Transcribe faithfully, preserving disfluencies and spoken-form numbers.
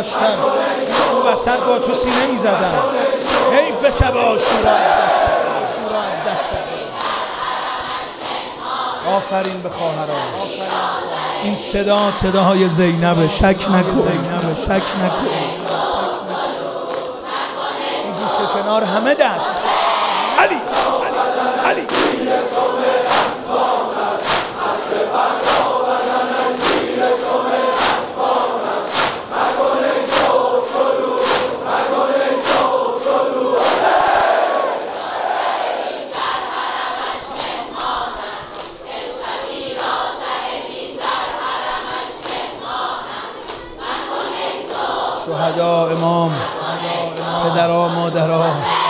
داشتن اون وسط با تو سینه میزدن. حیف شب عاشورا از دست عاشورا از دست. آفرین به خواهران. این صدا صداهای زینب. شک نکن زینب، شک نکن. این گوشه کنار همه دست. علی علی علی شهدا، امام، پدرها، مادرها.